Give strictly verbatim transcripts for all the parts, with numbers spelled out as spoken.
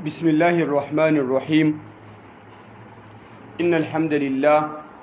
بسم الله الرحمن الرحيم إن الحمد لله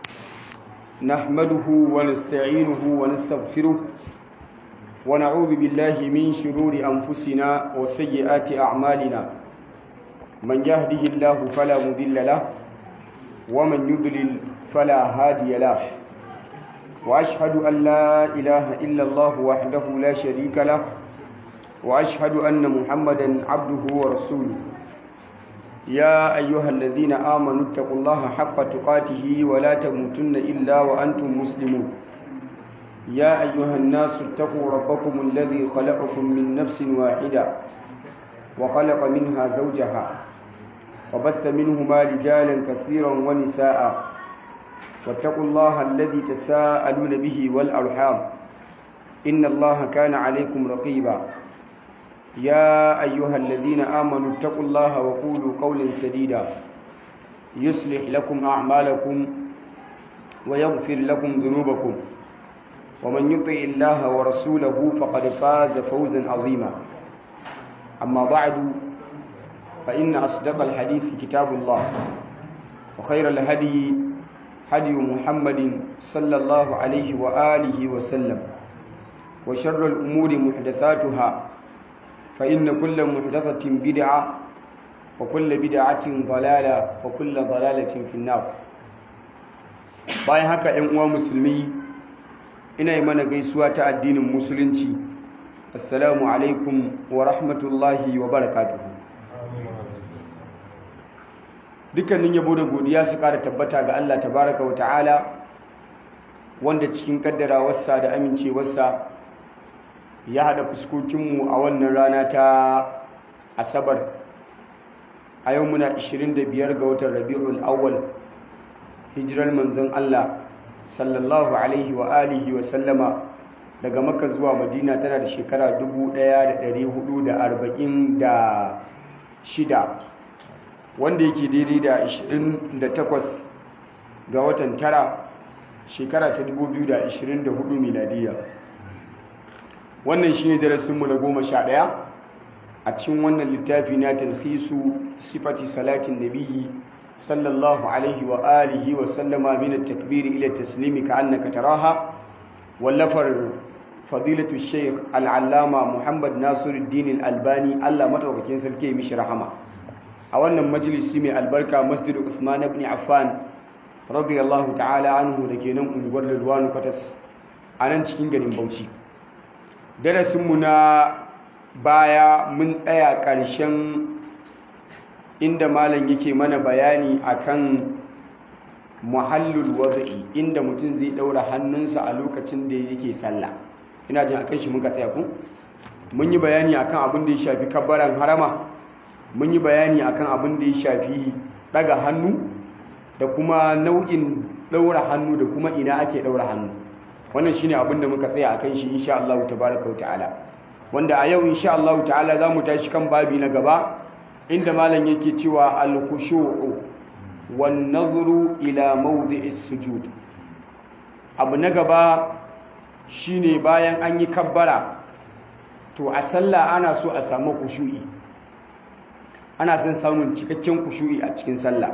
نحمده ونستعينه ونستغفره ونعوذ بالله من شرور أنفسنا وسيئات أعمالنا من يهده الله فلا مضل له ومن يضلل فلا هادي له وأشهد أن لا إله إلا الله وحده لا شريك له وأشهد أن محمدا عبده ورسوله يا أيها الذين آمنوا اتقوا الله حق تقاته ولا تموتن إلا وأنتم مسلمون يا أيها الناس اتقوا ربكم الذي خلقكم من نفس واحدة وخلق منها زوجها وبث منهما رجالا كثيرا ونساء واتقوا الله الذي تساءلون به والأرحام إن الله كان عليكم رقيبا يا أيها الذين آمنوا اتقوا الله وقولوا قولا سديدا يصلح لكم أعمالكم ويغفر لكم ذنوبكم ومن يطع الله ورسوله فقد فاز فوزا عظيما أما بعد فإن أصدق الحديث كتاب الله وخير الهدي هدي محمد صلى الله عليه وآله وسلم وشر الأمور محدثاتها فإن كل محدثة بدعة وكل بدعة ضلالة وكل ضلالة في النار bayan haka ‘yan uwa musulmi ina yi mana gaisuwa ta addinin musulunci assalamu alaikum wa rahmatullahi wa barakatuhu dukkanin yabo da godiya su ƙara tabbata ga Allah tabaraka wa ta'ala wanda cikin kaddarawarsa da amincewarsa ya haɗa fuskokinmu a wannan rana ta asabar a yau muna ashirin da biyar ga watan rabi'ul awwal hijirar manzon Allah sallallahu alaihi wa alihi wa sallama daga makka zuwa madina tana da shekara dubu ɗaya da ɗari hudu da arba'in da shida wanda yake daidai da ashirin da takwas ga watan tara shekara ta dubu biyu da ashirin da hudu miladiyya wannan shine darasinmu na goma sha ɗaya a cikin wannan littafi na talhisu sifati salatin nabiyyi sallallahu alaihi wa alihi wa sallama min at-takbir ila at-taslim ka'annaka taraha wallafar fadilatu shaykh al-allama Muhammad Nasiruddin al-Albani Allah madaukakin sarki mishi rahama a wannan majalisi mai albarka Masjid Uthman ibn Affan radiyallahu ta'ala anhu dake nan unguwar Rilwanu Kwatas a nan cikin garin Bauchi darasinmu na baya mun tsaya ƙarshen inda malam yake mana bayani akan muhallul wad'i inda mutum zai daura hannunsa a lokacin da yake sallah ina jin akan shi muka tsaya ku mun yi bayani akan abin da ya shafi kabbaran harama mun yi bayani akan abin da ya shafi daga hannu da kuma nau'in daura hannu da kuma ina ake daura hannu wannan shine abin da muka tsaya akan shi insha Allah tabaaraka ta'ala wanda a yau insha Allah ta'ala zamu tashi kan babi na gaba inda malam yake cewa al-khushu'u wan nazru ila mawdi'is sujud abu na gaba shine bayan an yi kabbara to a sallah ana so a samu khushu'i ana son samun cikakken khushu'i a cikin sallah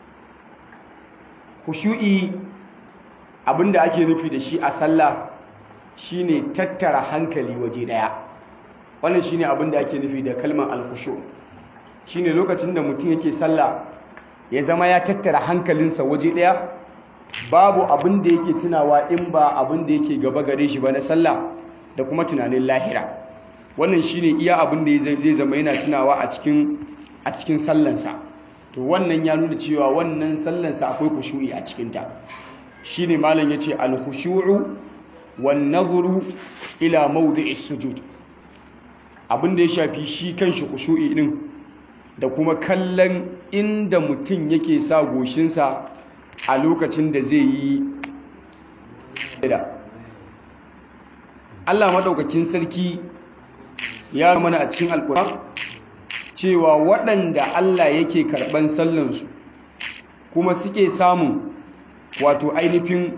khushu'i abinda ake nufi da shi a sallah shine tattara hankali waje daya wannan shine abinda ake nufi da kalmar al-khushu shine lokacin da mutum yake sallah ya zama ya tattara hankalinsa waje daya babu abinda yake tunawa in ba abinda yake gaba gare shi ba na sallah da kuma tunanin lahira wannan shine iya abinda zai zama yana tunawa a cikin a cikin sallansa to wannan ya nuna cewa wannan sallansa akwai khushu'i a cikin ta shine malam yace al-khushu'u wan nadhru ila mawdi'is sujud abinda ya shafi shi kanshi khushu'i din da kuma kallon inda mutum yake sa goshinsa a lokacin da zai yi da Allah madaukakin sarki ya mana a cikin alƙur'ani cewa waɗanda Allah yake karɓan sallansu kuma suke samun wato ainihin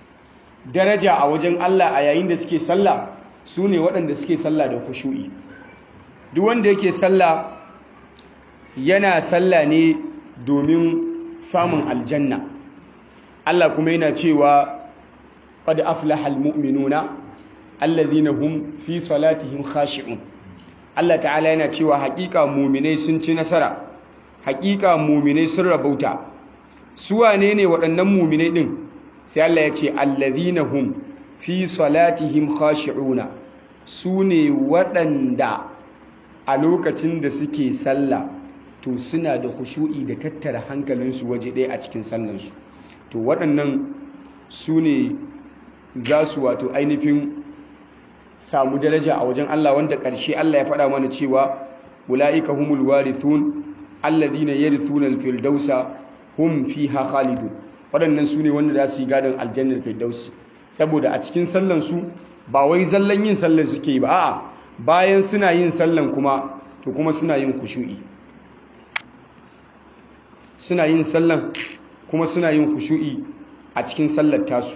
daraja a wajen Allah a yayin da suke sallah su ne waɗanda suke sallah da khushu'i duk wanda yake sallah yana sallah ne domin samun aljanna. Allah kuma yana cewa qad aflaha almu'minuna alladhina hum fi salatihim khashi'un. Allah ta'ala yana cewa haƙiƙa mu'minai sun ci nasara, haƙiƙa mu'minai sun rabauta. Su wane ne waɗannan mu'minai din? Sai Allah ya ce alladhina hum fi salatihim khashi'una, su ne waɗanda a lokacin da suke sallah to suna da khushu'i da tattara hankalinsu waje ɗaya a cikin sallansu. To waɗannan su ne za su wato ainihin samu daraja a wajen Allah, wanda ƙarshe Allah ya faɗa mana cewa ula'ika humul warithun alladhina yarithuna al-firdausa hum fiha khalidun. Waɗannan su ne wanda za su yi gadon aljannar firdausi, saboda a cikin sallansu ba wai zallan yin sallan suke yi ba, a'a bayan suna yin sallan kuma to kuma suna yin khushu'i, suna yin sallan kuma suna yin khushu'i a cikin sallar tasu.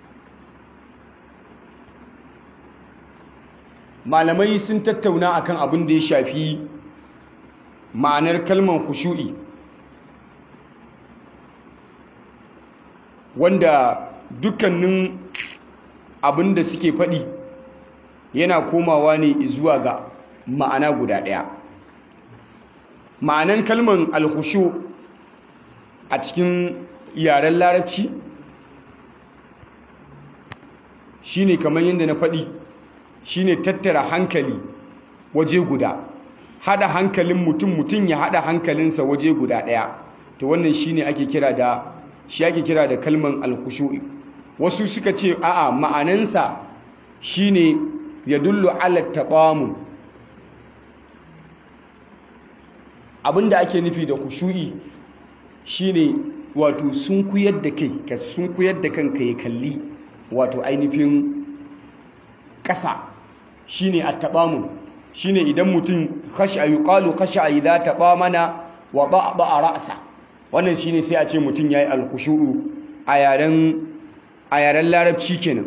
Malamai sun tattauna akan abin da ya shafi ma'anar kalmar khushu'i, wanda dukkanin abin da suke faɗi yana komawa ne zuwa ga ma'ana guda ɗaya. Ma'anan kalmar al-khushu' a cikin yaren larabci shine kamar yadda na faɗi, shine tattara hankali waje guda, hada hankalin mutum mutum ya hada hankalinsa waje guda ɗaya. To wannan shine ake kira da shi ake kira da kalmar al-khushu'i. Wasu suka ce a'a ma'anansa shine yadullu ala taqamun. Abinda ake nufi da khushu'i shine wato sunkuyar da kai, ka sunkuyar da kanka ya kalli wato ainihin ƙasa, shine at-taqamun. Shine idan mutum khashi'a, yuqalu khashi'a idza taqamana wa da'da ra'sa. Wannan shine sai a ce mutum yayi al-khushu'u a yaren a yaren larabci kenan.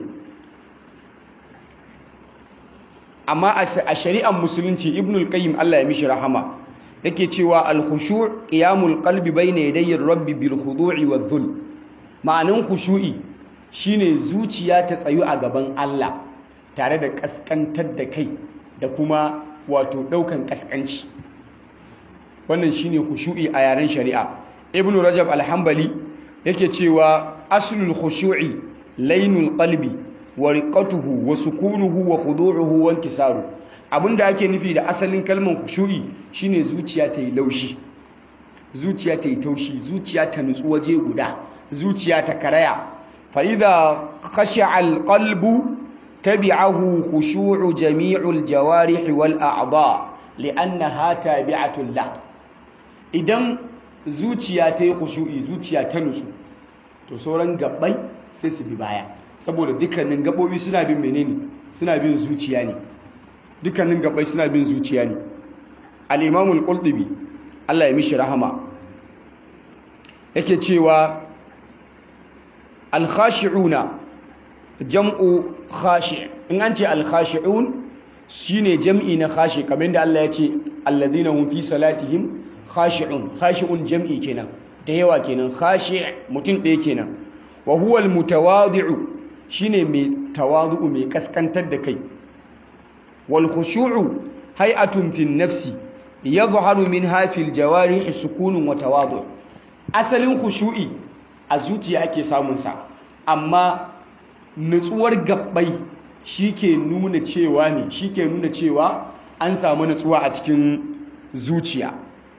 Amma a shari'ar musulunci Ibnul Qayyim Allah ya mishi rahama yake cewa al-khushu' qiyamul qalbi bayna yaday rabbi bil khudu'i wadh-dhul. Ma'anan khushu'i shine zuciya ta tsayu a gaban Allah tare da kaskantar da kai da kuma wato daukan kaskanci. Wannan shine khushu'i a yaren shari'a. Ibn Rajab al-Hanbali yake cewa aslul khushu'i lainul qalbi wa riqatuhu wa sukunuhu wa khudu'uhu wa inkisaru. Abinda ake nufi da asalin kalmar khushu'i shine zuciya ta yi laushi, zuciya ta yi taushi, zuciya ta nutsu waje guda, zuciya ta karaya. Fa idha khashi'a al-qalbu tabi'ahu khushu'u jami'ul jawarih wal a'dha li'annaha tabi'atun la. Idan zuciya ta yi khushu'i, zuciya ta nutsu, to sauran gabbai sai su bi baya, saboda dukkanin gabobi suna bin menene, suna bin zuciya ne, dukkanin gabbai suna bin zuciya ne. Al-Imam al-Qurtubi Allah ya mishi rahama yake cewa al-khashi'una jam'u khashi'. In an ce al-khashi'un shine jam'i na khashi, kamar da Allah ya ce alladhina hum fi salatihim khashi'un. Khashi'un jam'i kenan, da yawa kenan. Khashi' mutum ɗaya kenan. Wa huwa al-mutawadi'u shine mai tawadu'u, mai kaskantar da kai. Wal khushu'u hay'atun fi nafsi yadhharu minha fil jawarih sukunun wa tawadu'. Asalin khushu'i a zuciya ake samun sa, amma nutsuwar gabbai shike nuna cewa ne shike nuna cewa an samu nutsuwa a cikin zuciya.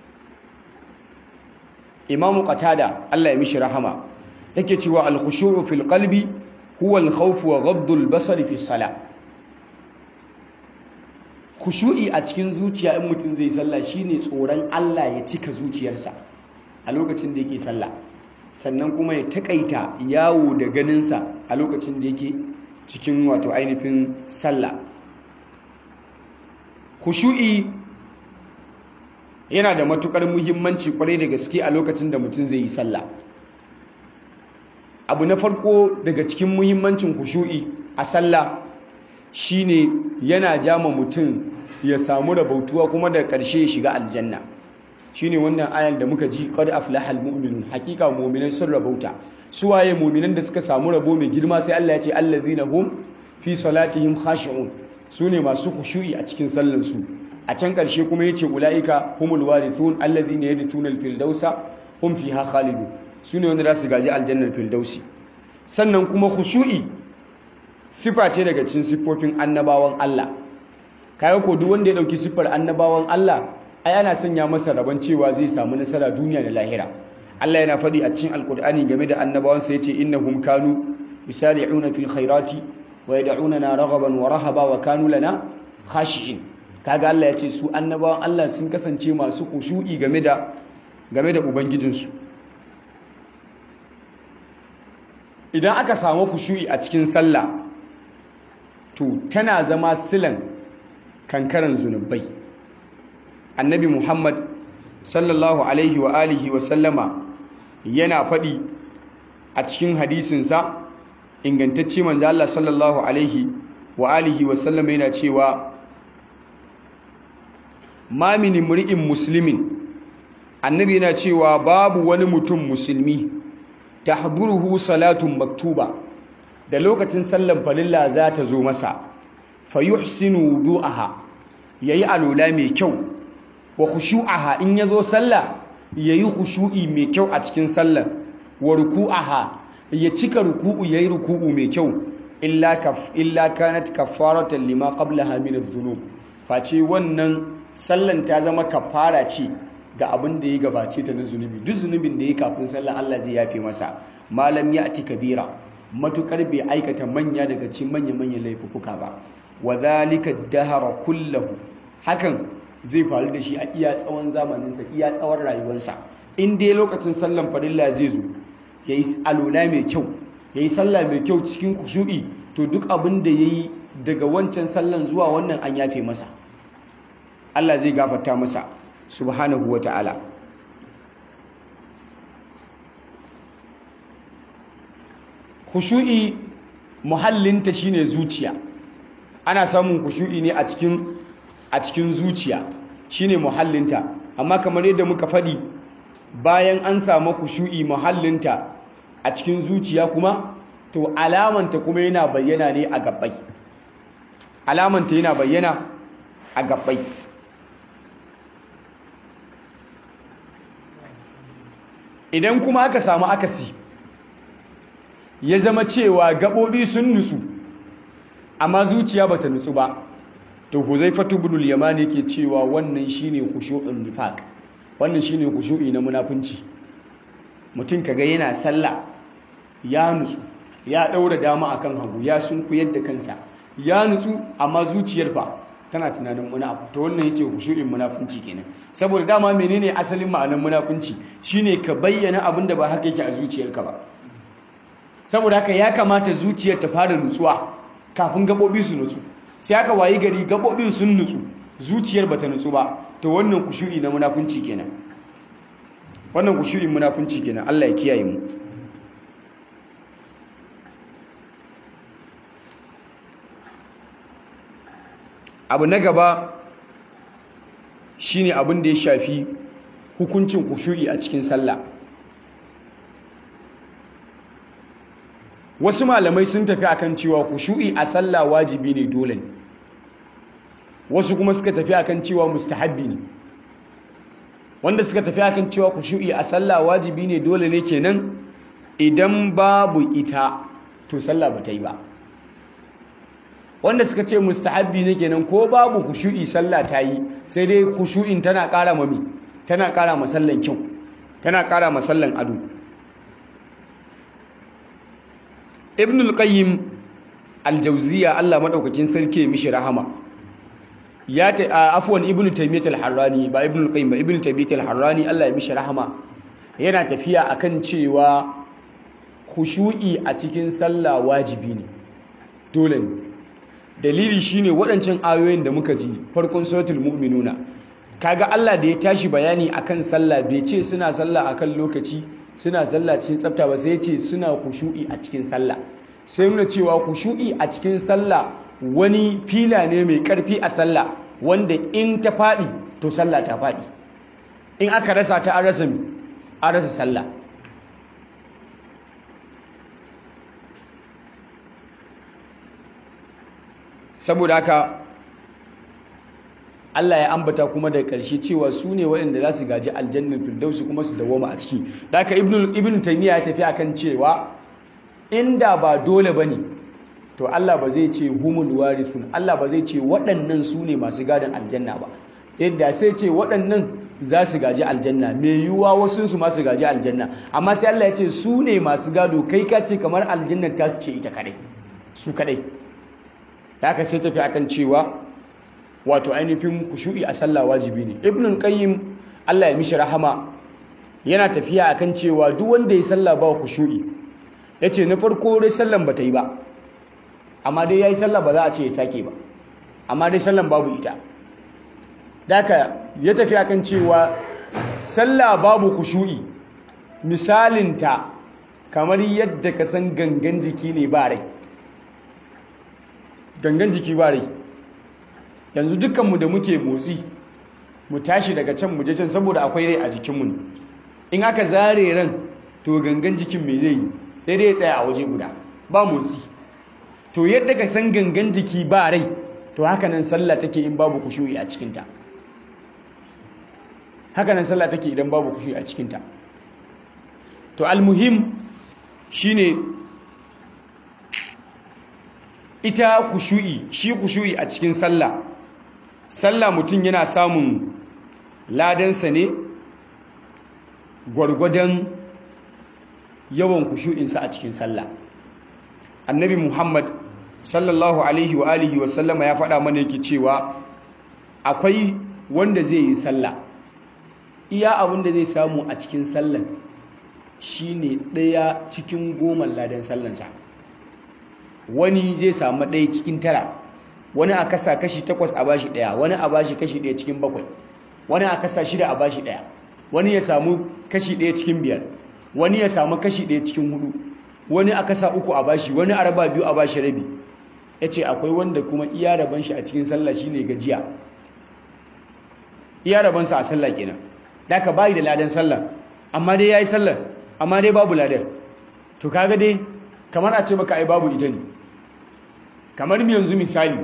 Imam Qatada Allah ya mishi rahama yake cewa al-khushu'u fil qalbi huwa al-khawf wa ghadd al-basar fi salah. Khushu'i a cikin zuciya in mutum zai sallah shine tsoron Allah ya cika zuciyarsa a lokacin da yake sallah, sannan kuma ya takaita yawo da ganinsa a lokacin da yake cikin wato ainihin sallah. Khushu'i yana da matukar muhimmanci kwarai da gaske a lokacin da mutum zai yi sallah. Abu na farko daga cikin muhimmancin khushu'i a sallah shine yana jama mutum ya samu rabautuwa kuma da ƙarshe ya shiga aljanna shine wannan ayan da muka ji qad aflahal mu'minun hakika mu'minai sun rabauta su waye mu'minan da suka samu rabo mai girma sai Allah ya ce allazina hum fi salatihim khashi'un sune masu khushu'i a cikin sallar su a can ƙarshe kuma yace ulaika humul warithun allazina yarithuna al-firdausa hum fiha khalidun sune wanda za su gaji aljannar firdausi sannan kuma khushu'i sifa ce daga cikin siffofin annabawan Allah kai ko duk wanda ya dauki siffar annabawan Allah ai ana sanya masa rabon cewa zai samu nasara duniya da lahira Allah yana faɗi a cikin alkur'ani game da annabawansa yace innahum kanu yusari'una fil khairati wa yad'unana raghaban wa rahaba wa kanu lana khashi'in kaga Allah yace su annabawan Allah sun kasance masu khushu'i game da game da ubangijinsu idan aka samu khushu'i a cikin sallah to tana zama silan kankaran zunubai annabi Muhammad sallallahu alaihi wa alihi wa sallama yana faɗi a cikin hadisinsa ingantacce manzo Allah sallallahu alaihi wa alihi wa sallama yana cewa ma min imri'in muslimin annabi yana cewa babu wani mutum musulmi tahduruhu salatun maktuba da lokacin sallan farilla za ta zo masa fayuhsinu wudu'aha yayi alula mai kyau wa khushu'aha in yazo sallah yayi khushu'i mai kyau a cikin sallar wa ruku'aha ya cika ruku'u yayi ruku'u mai kyau illa kaf illa kanat kafaratan lima qablaha min adh-dhunub face wannan sallan ta zama kafara ce ga abin da ya gabace ta na zunubi duk zunubin da ya kafin sallan Allah zai yafe masa malam ya'ti kabira matukar bai aikata manya daga cikin manya-manyan laifuka ba wa dhalika ad-dahra kullahu hakan zai faru da shi a iya tsawon zamaninsa iya tsawon rayuwarsa in dai lokacin sallan farilla zai zo ya yi alola mai kyau ya yi sallah mai kyau cikin kushu'i to duk abin da ya yi daga wancan sallan zuwa wannan an yafe masa Allah zai gafarta masa subhanahu wa ta'ala kushu'i muhallinta shine zuciya ana samun kushu'i ne a cikin a cikin zuciya shine muhallinta amma kamar yadda muka faɗi bayan an samu khushu'i muhallinta a cikin zuciya kuma to alamanta kuma yana bayyana ne a gabbai alamanta yana bayyana a gabbai idan kuma aka samu akasi ya zama cewa gabobi sun nutsu amma zuciya bata nutsu ba to Huzaifatu ibn al-Yamani yake cewa wannan shine khushu'un nifaq wannan shine khushu'i na munafunci mutum kaga yana sallah ya nutsu ya daura dama akan hagu ya sunkuyar da kansa ya nutsu amma zuciyar fa tana tunanin munafu to wannan yace khushu'in munafunci kenan saboda dama menene asalin ma'anar munafunci shine ka bayyana abin da ba haka yake a zuciyarka ba saboda haka ya kamata zuciyar ta fara nutsuwa kafin gabobi su nutsu sai aka wayi gari gabobin sun nutsu zuciyar bata nutsu ba to wannan kushu'i na munafunci kenan wannan kushu'in munafunci kenan Allah ya kiyaye mu abu na gaba shine abin da ya shafi hukuncin kushu'i a cikin sallah wasu malamai sun tafi akan cewa kushu'i a sallah wajibi ne dole ne wasu kuma suka tafi akan cewa mustahabbi ne wanda suka tafi akan cewa kushu'i a sallah wajibi ne dole ne kenan idan babu ita to sallah ba ta yi ba wanda suka ce mustahabbi ne kenan ko babu kushu'i sallah ta yi sai dai kushu'in tana ƙara mami tana ƙara masallan kyau tana ƙara masallan ado ibn al-qayyim al-jawziya Allah madaukakin sarki mishi rahama ya ta afwan ibn taymiyyah al-harrani ba ibn al-qayyim ba ibn taymiyyah al-harrani Allah ya mishi rahama yana tafiya akan cewa khushu'i a cikin sallah wajibi ne dole ne dalili shine waɗancan ayoyin da muka ji farkon suratul mu'minuna kaga Allah da ya tashi bayani akan sallah bai ce suna sallah akan lokaci suna sallah cikin tsafta ba sai ya ce suna khushu'i a cikin sallah sai muna cewa khushu'i a cikin sallah wani fila ne mai karfi a sallah wanda in ta faɗi to sallah ta faɗi, in aka rasa ta an rasa an rasa sallah. Saboda haka Allah ya ambata kuma da ƙarshe cewa su ne waɗanda za su gaji aljannar firdausi kuma su dawoma a ciki. Da haka ibn taymiya ya tafi akan cewa inda ba dole bane to Allah ba zai ce humul warithun, Allah ba zai ce waɗannan su ne masu gadon aljanna ba, yadda sai ce waɗannan za su gaji aljanna, mai yiwuwa wasu su masu gaji aljanna, amma sai Allah ya ce su ne masu gado, kai ka ce kamar aljannar ta su ce ita kadai, su kadai. Da haka sai tafi akan cewa wato ainihin kushu'i a sallah wajibi ne. Ibn Qayyim Allah ya mishi rahama yana tafiya akan cewa duk wanda ya sallah ba kushu'i, yace na farko dai sallan bata yi ba, amma dai yayi sallah ba za a ce ya sake ba, amma dai sallan babu ita. Daka ya tafi akan cewa sallah babu kushu'i misalinta kamar yadda ka san gangan jiki ne ba rai, gangan jiki ba rai. Yanzu dukkanmu da muke motsi mu tashi daga can mu je can saboda akwai rai a jikinmu ne, in aka zare ran to gangan jikin me zai yi, sai dai ya tsaya a waje guda ba motsi. To yadda ka san gangan jiki ba rai, to haka nan sallah take in babu kushu'i a cikinta, haka nan sallah take idan babu kushu'i a cikinta. To almuhim shine ita kushu'i, shi kushu'i a cikin sallah, sallah mutum yana samun ladansa ne gwargwadon yawan kushu'insa a cikin sallah. Annabi Muhammad sallallahu alaihi wa alihi wa sallama ya faɗa mana yake cewa akwai wanda zai yi sallah, iya abin da zai samu a cikin sallan shine ɗaya cikin goma ladan sallansa. Wani zai samu ɗaya cikin tara, wani a kasa kashi takwas a bashi ɗaya, wani a bashi kashi ɗaya cikin bakwai, wani a kasa shida a bashi ɗaya, wani ya samu kashi ɗaya cikin biyar, wani ya samu kashi ɗaya cikin hudu, wani a kasa uku a bashi, wani a raba biyu a bashi rabi. Ya ce akwai wanda kuma iya raban shi a cikin sallah shine gajiya, iya rabansa a sallah kenan, da ka bayi da ladan sallah, amma dai ya yi sallah, amma dai babu ladar. To kaga dai kamar a ce maka ai babu ita ne. Kamar mu yanzu misali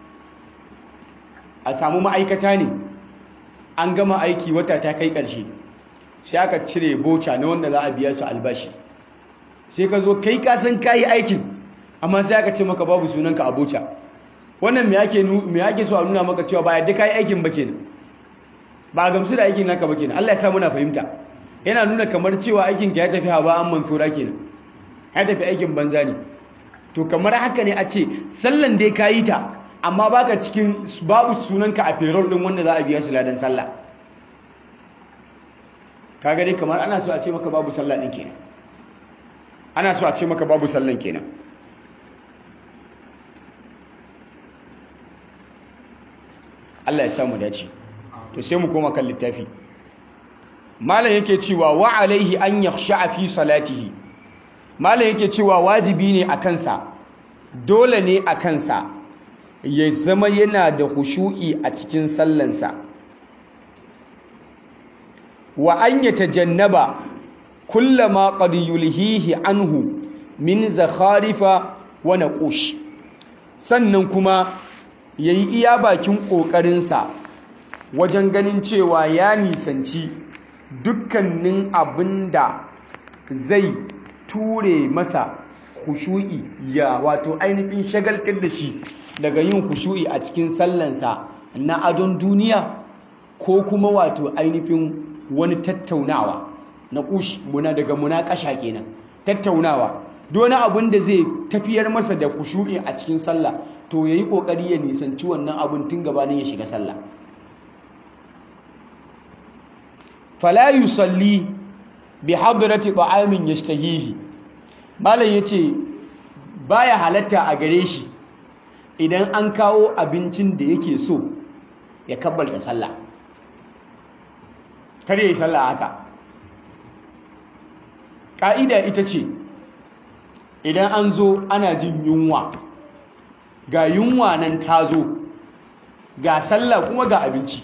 a samu ma'aikata ne, an gama aiki wata ta kai ƙarshe, sai aka cire boca na wanda za a biya su albashi, sai ka zo kai ka san kayi aikin, amma sai aka ce maka babu sunanka a boca. Wannan me yake me yake so a nuna maka cewa ba yadda kayi aikin ba kenan, ba gamsu da aikin naka ba kenan. Allah ya sa muna fahimta. Yana nuna kamar cewa aikin ka ya tafi haba an mansura kenan, ya tafi aikin banza ne. To kamar haka ne a ce sallan dai kayi ta, amma baka cikin babu sunanka a payroll din wanda za a biya su ladan sallah. Kaga dai kamar ana so a ce maka babu sallah din kenan, ana so a ce maka babu sallan kenan. Allah ya samu dace. To sai mu koma kan littafi. Malam yake cewa wa alaihi an yakhsha fi salatihi. Malam yake cewa wajibi ne a kansa, dole ne a kansa ya zama yana da khushu'i a cikin sallansa. Wa an yatajannaba kullama qad yulhihi anhu min zakharifa wa naqush. Sannan kuma yayi iya bakin kokarinsa wajen ganin cewa ya nisanci dukkanin abinda zai ture masa khushu'i, ya wato ainihin shagaltar da shi daga yin khushu'i a cikin sallansa na adon duniya, ko kuma wato ainihin wani tattaunawa na kushi muna daga munakasha kenan, tattaunawa duk wani abin da zai tafiyar masa da khushu'i a cikin sallah, to yayi kokari ya nisanci wannan abun tun gabanin ya shiga sallah. Fala yusalli bi hadrati ta'amin yashtahihi. Malam yace baya halatta a gare shi idan an kawo abincin da yake so ya kabbalta sallah, kar yayi sallah haka. Ka'ida ita ce idan an zo ana jin yunwa, ga yunwa nan ta zo, ga sallah kuma ga abinci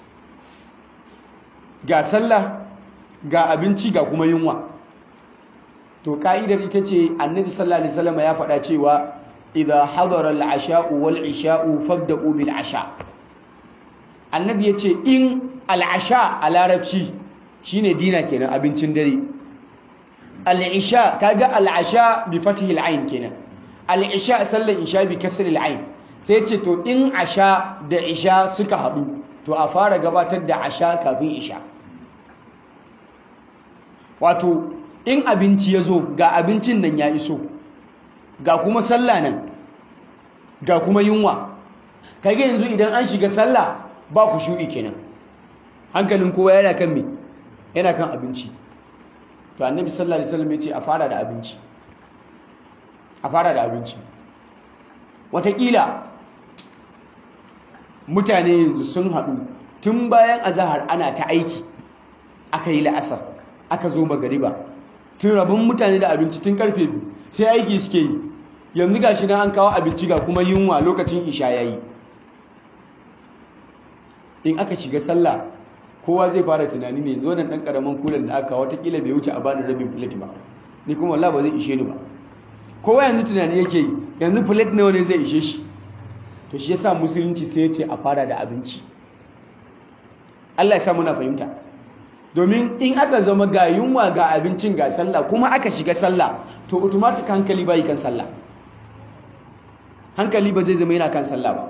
ga sallah ga abinci ga kuma yunwa to ka'idar ita ce annabi sallallahu alaihi wasallam ya faɗa cewa idha hadara al-asha'u wal-isha'u fabda'u bil-asha annabi yace in al-asha a larabci shine dina kenan abincin dare al-isha kaga al-asha bi fathi al-ain kenan al-isha sallan isha bi kasri al-ain sai yace to in asha da isha suka hadu to a fara gabatar da asha kafin isha wato in abinci ya zo ga abincin nan ya iso ga kuma sallah nan ga kuma yunwa kage yanzu idan an shiga sallah ba ku shu'i kenan hankalin kowa yana kan me yana kan abinci to annabi sallallahu alaihi wasallam yace a fara da abinci a fara da abinci wataƙila mutane yanzu sun haɗu tun bayan azahar ana ta aiki aka yi la'asar aka zo magariba tun rabin mutane da abinci tun karfe biyu sai aiki suke yi yanzu ga shi nan an kawo abinci ga kuma yunwa lokacin isha yayi in aka shiga sallah kowa zai fara tunani ne yanzu wannan dan karaman kulan da aka watakila bai wuce a bani rabin plate ba ni kuma wallahi ba zai ishe ni ba kowa yanzu tunani yake yi yanzu plate nawa ne zai ishe shi to shi yasa musulunci sai ya ce a fara da abinci Allah ya sa muna fahimta domin in aka zama ga yunwa ga abincin ga sallah kuma aka shiga sallah to automatic hankali bai kan sallah hankali ba zai zama yana kan sallah ba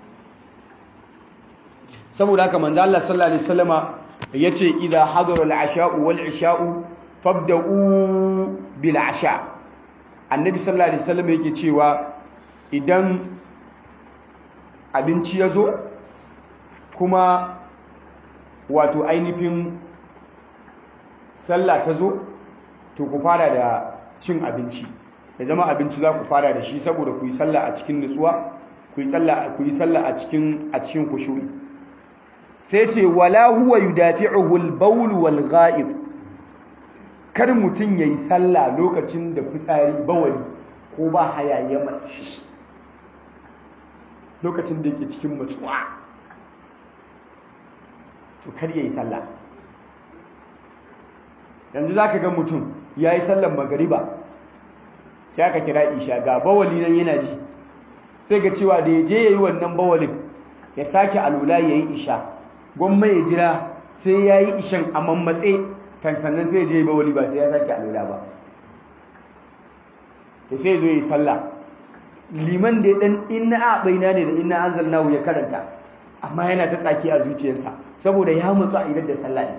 saboda haka manzo Allah sallallahu alaihi wasallama yace idza hadara al-asha'u wal-isha'u fabda'u bil-asha annabi sallallahu alaihi wasallama yake cewa idan abinci yazo kuma wato ainihin sallah ta zo to ku fara da cin abinci ya zama abinci za ku fara da shi saboda ku yi sallah a cikin nutsuwa ku yi sallah ku yi sallah a cikin a cikin khushu'i sai ce wala huwa yudafi'uhu al-bawl wal gha'ib kar mutun yayi sallah lokacin da fitsari bawali ko ba haya ya matsa shi lokacin da yake cikin matsuwa to kar yayi sallah yanzu zaka ga mutum yayi sallar magariba sai aka kira isha ga bawali nan yana ji sai ga cewa da yaje yayi wannan bawalin ya sake alula yayi isha gwamma ya jira sai yayi ishan a mammatse kan sannan sai je bawali ba sai ya sake alula ba to sai zo yi sallah liman da dan inna a'baina ne da inna anzalnahu ya karanta amma yana ta tsaki a zuciyarsa saboda ya mutsu a idan da sallah ne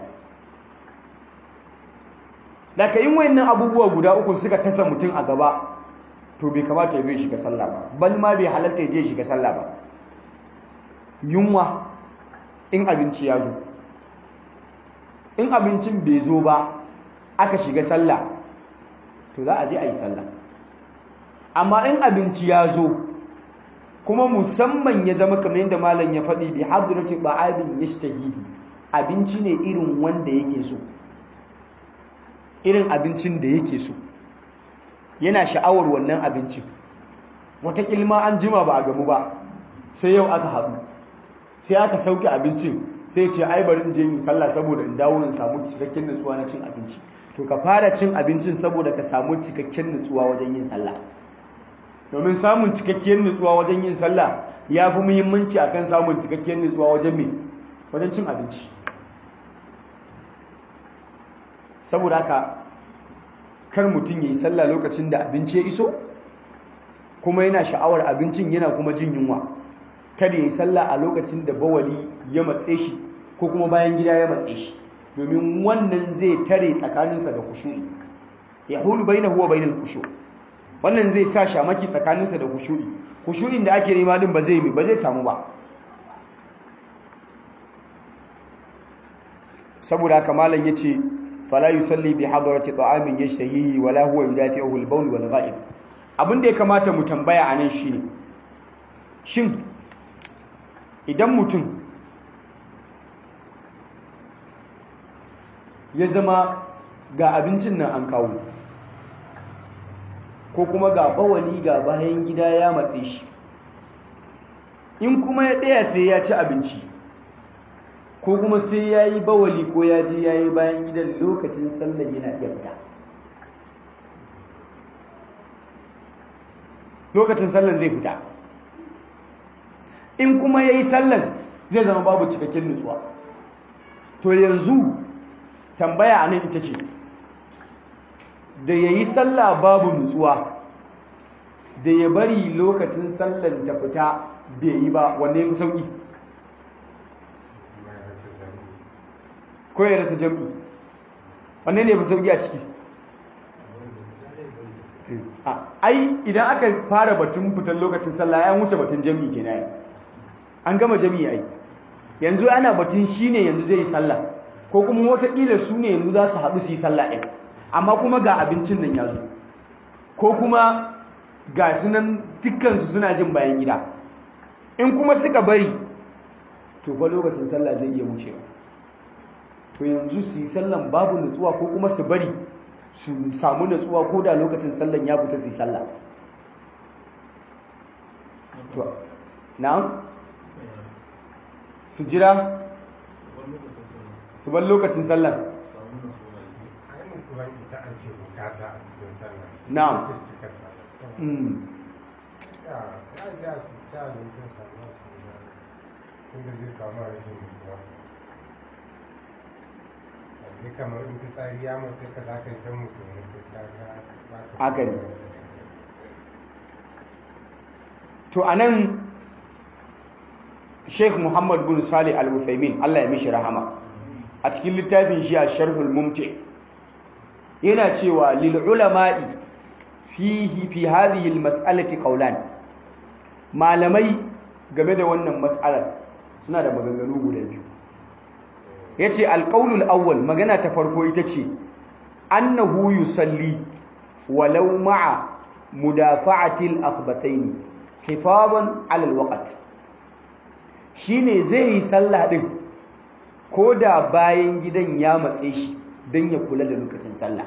daga yin wayannan abubuwa guda uku suka tasa mutum a gaba to bai kamata ya zo shiga sallah ba bal ma bai halarta ya je shiga sallah ba yunwa in abinci ya zo in abincin bai zo ba aka shiga sallah to za a je a yi sallah amma in abinci ya zo kuma musamman ya zama kamar yadda malam ya faɗi bi hadrati ba'abin yashtahihi abinci ne irin wanda yake so irin abincin da yake so yana sha'awar wannan abincin wata kilma an jima ba a gamu ba sai yau aka haɗu sai aka sauke abincin sai ce ai bari in je yi sallah saboda in dawo in samu cikakken nutsuwa na cin abinci to ka fara cin abincin saboda ka samu cikakken nutsuwa wajen yin sallah domin samun cikakken nutsuwa wajen yin sallah ya fi muhimmanci akan samun cikakken nutsuwa wajen me wajen cin abinci saboda haka kar mutum ya yi sallah lokacin da abinci ya iso kuma yana sha'awar abincin yana kuma jin yunwa kada ya yi sallah a lokacin da bawali ya matse shi ko kuma bayan gida ya matse shi domin wannan zai tare tsakaninsa da khushu'i ya hulu bainahu wa bainal khushu' wannan zai sa shamaki tsakaninsa da khushu'i khushu'in da ake nema din ba zai ba zai samu ba saboda haka malam yace fala yusalli bi hadrati ta'amin yashtahihi wala huwa yudafi'uhu al-bawl wal gha'ib abin da ya kamata mu tambaya anan shine shin idan mutum ya zama ga abincin nan an kawo ko kuma ga bawali ga bayan gida ya matse shi in kuma ya tsaya sai ya ci abinci ko kuma sai ya yi bawali ko ya je ya yi bayan gidan lokacin sallar yana iya fita lokacin sallar zai fita in kuma ya yi sallar zai zama babu cikakken nutsuwa to yanzu tambaya a nan ita ce da ya yi sallah babu nutsuwa da ya bari lokacin sallar ta fita bai yi ba wanne ya fi sauƙi ko ya rasa jam'i wanne ne ya fi sauƙi a ciki ai idan aka fara batun fitan lokacin sallah ya wuce batun jam'i kenan an gama jam'i ai yanzu ana batun shine yanzu zai yi sallah ko kuma wataƙila su ne yanzu za su haɗu su yi sallah ɗin amma kuma ga abincin nan ya zo ko kuma ga su nan dukkansu suna jin bayan gida in kuma suka bari to fa lokacin sallah zai iya wucewa to yanzu su yi sallan babu nutsuwa ko kuma su bari su samu nutsuwa ko da lokacin sallan ya fita su yi sallah to na'am su jira su bar lokacin sallan na'am kamar in fitsari ya mace ka za ka yi ta musu haka ne to a nan sheikh muhammad bin salih al-uthaymin Allah ya mishi rahama a cikin littafin shi a sharhul mumti yana cewa lil ulama'i fihi fi hadhihi al-mas'alati qawlan malamai game da wannan mas'alar suna da maganganu guda biyu yace al-qawlul awwal magana ta farko ita ce annahu yusalli walau ma'a mudafa'ati al-akhbatayn hifazan 'ala al-waqt shine zai yi sallah din koda bayan gidan ya matse shi dan ya kula da lokacin sallah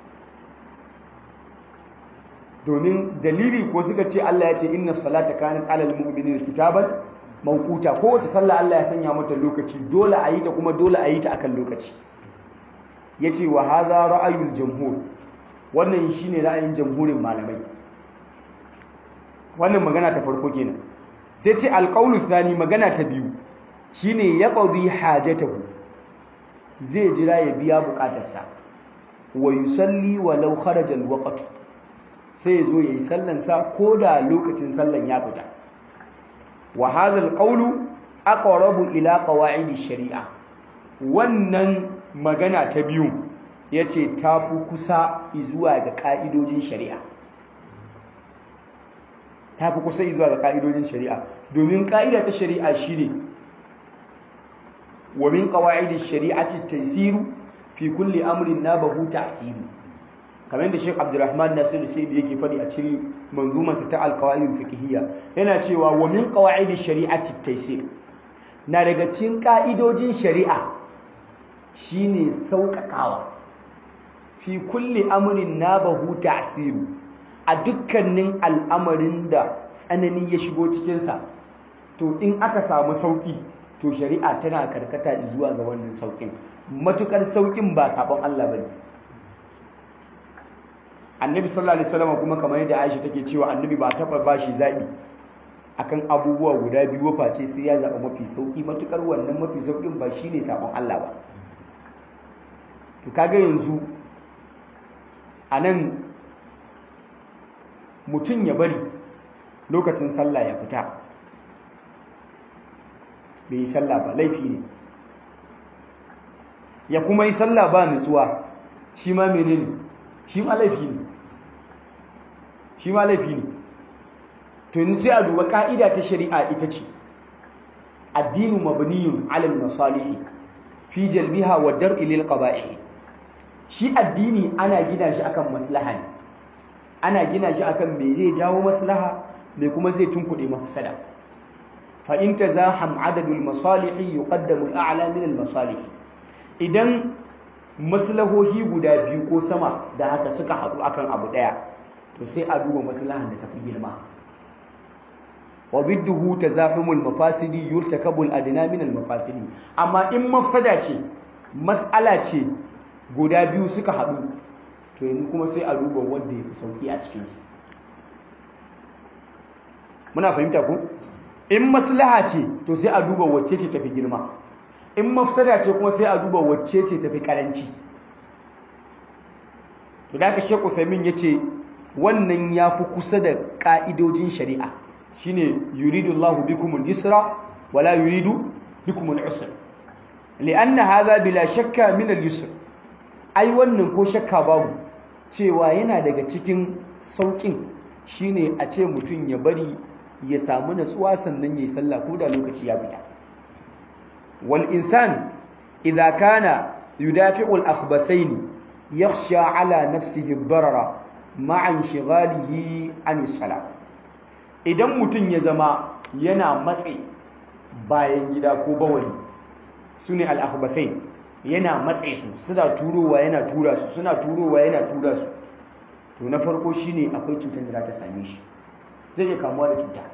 domin dalili ko suka ce Allah ya ce inna salata kanat 'alal mu'minina kitaban mawquta ko wata sallah Allah ya sanya mata lokaci dole a yi ta kuma dole a yi ta akan lokaci yace wa hadha ra'ayul jumhur wannan shine ra'ayin jamhurin malamai wannan magana ta farko kenan sai ce alqaulu thani magana ta biyu shine yaqdi hajatahu zai jira ya biya bukatarsa wa yusalli walau kharaja alwaqt sai ya zo yayi sallan sa koda lokacin sallan ya fita wa hadha alqawlu aqrabu ila qawaidi shari'a wannan magana ta biyu yace tafi kusa zuwa ga ka'idojin shari'a tafi kusa zuwa ga ka'idojin shari'a domin ka'ida ta shari'a shine wa min qawaidi shari'ati at-taysiru fi kulli amrin nabahu ta'siru kamar da Sheikh Abdulrahman Nasir Sayyid yake faɗi a cikin manzumarsa ta al-qawaid al-fiqhiyya yana cewa wa min qawaidi shari'ati at-taysir na daga cikin ka'idojin shari'a shine sauƙaƙawa fi kulli amrin nabahu ta'siru a dukkanin al'amarin da tsanani ya shigo cikin sa to in aka samu sauki to shari'a tana karkata zuwa ga wannan saukin matukar saukin ba sabon Allah bane annabi sallallahu alaihi wasallam kuma kamar yadda Aisha take cewa annabi ba taba bashi zabi akan abubuwa guda biyu face sai ya zaba mafi sauki matukar wannan mafi saukin ba shine sabon Allah ba to kaga yanzu anan mutun ya bari lokacin sallah ya fita bai yi sallah ba laifi ne ya kuma yi sallah ba nutsuwa shi ma menene shi ma laifi ne shi ma laifi ne to yanzu sai a duba ka'ida ta shari'a ita ce addinu mabniyun 'ala al-masalih fi jalbiha wa dar'i lil qaba'ih shi addini ana gina shi akan maslaha ne ana gina shi akan me zai jawo maslaha me kuma zai tunkuɗe mafsada fa in tazaham 'adadul masalih yuqaddamu al-a'la min al-masalih idan maslahohi guda biyu ko sama da haka suka haɗu akan abu ɗaya to sai a duba maslahan da tafi girma wa bidduhu tazahumul mafasidi yurtakabul adna min al mafasidi. Amma in mafsada ce, mas'ala ce guda biyu suka haɗu, to yanzu kuma sai a duba wanda ya fi sauki a cikin su. Muna fahimta ku? In maslaha ce to sai a duba wacce ce tafi girma, in mafsada ce kuma sai a duba wacce ce tafi karanci. To da ka Sheikh Uthaymeen yace wannan yafi kusa da ka'idojin shari'a, shine yuridu Allahu bikumul yusra wala yuridu bikumul usra, li'anna hadha bila shakka min al-yusr. Ai wannan ko shakka babu cewa yana daga cikin saukin shine a ce mutum ya bari ya samu natsuwa sannan yayi sallah ko da lokaci ya fita. Wal insan idza kana yudafi'u al-akhbathayn yakhsha ala nafsihi ad-darara ma'a inshigalihi an as-salah. Idan mutum ya zama yana matsi bayan gida ko bawali, sune al-akhbathayn, yana matse su, suna turowa yana tura su, suna turowa yana tura su, to na farko shine akwai cutar da za ta same shi, zai iya kamuwa da cuta.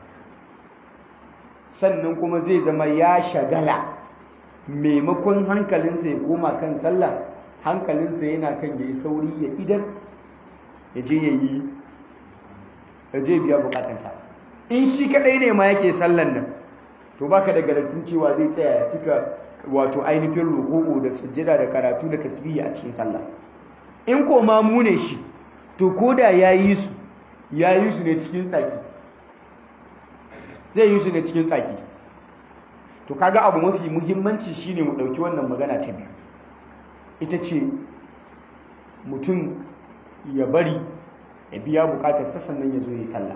Sannan kuma zai zama ya shagala, maimakon hankalinsa ya koma kan sallah, hankalinsa yana kan yayi sauri ya idar ya je yayi ya je biya bukatarsa. In shi kadai ne ma yake sallan nan, to baka da garantin cewa zai tsaya ya cika wato ainihin ruku'u da sujjada da karatu da tasbihi a cikin sallah. In ko ma mu ne shi, to koda yayi su yayi su ne cikin tsaki, zai yi su ne cikin tsaki. To kaga abu mafi muhimmanci shine mu dauki wannan magana ta biyu, ita ce mutum ya bari ya biya bukatarsa sannan ya zo yi sallah.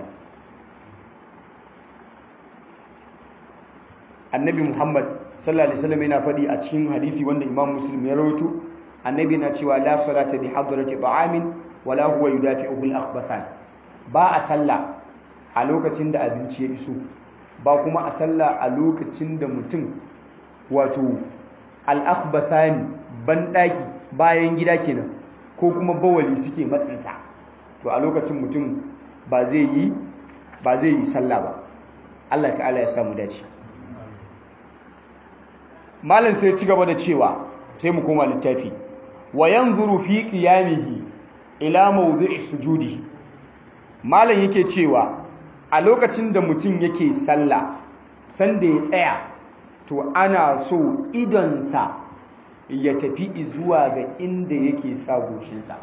Annabi Muhammad sallallahu alaihi wasallam yana faɗi a cikin hadisi wanda Imam Muslim ya rawaito, annabi na cewa la salata bi hadrati ta'amin wala huwa yudafi'uhu al-akhbathan. Ba a sallah a lokacin da abinci ya iso, ba kuma a sallah a lokacin da mutum wato al-akhbathani bandaki bayan gida kenan ko kuma bawali suke matsinsa, to a lokacin mutum ba zai yi ba zai yi sallah ba. Allah ta'ala ya samu dace. Malam sai ci gaba da cewa, sai mu koma littafi, wa yanzuru fi qiyamihi ila mawdi'i sujudi. Malam yake cewa a lokacin da mutum yake sallah, sanda ya tsaya, to ana so idonsa ya tafi zuwa ga inda yake sa goshinsa.